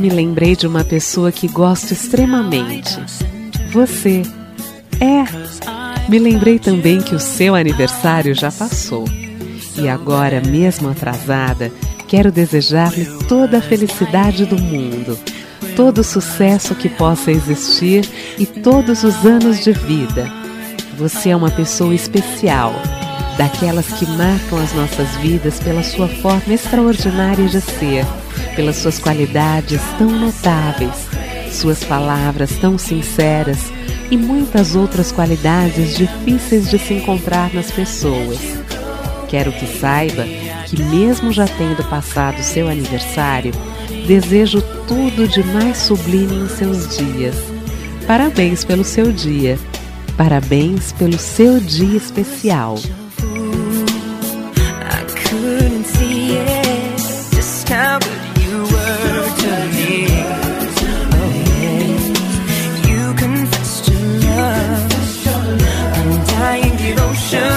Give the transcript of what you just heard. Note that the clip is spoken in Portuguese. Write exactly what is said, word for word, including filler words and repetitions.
me lembrei de uma pessoa que gosto extremamente. Você. É. Me lembrei também que o seu aniversário já passou. E agora, mesmo atrasada, quero desejar-lhe toda a felicidade do mundo, todo o sucesso que possa existir e todos os anos de vida. Você é uma pessoa especial, daquelas que marcam as nossas vidas pela sua forma extraordinária de ser, pelas suas qualidades tão notáveis, suas palavras tão sinceras e muitas outras qualidades difíceis de se encontrar nas pessoas. Quero que saiba que, mesmo já tendo passado seu aniversário, desejo tudo de mais sublime em seus dias. Parabéns pelo seu dia. Parabéns pelo seu dia especial. Devotion.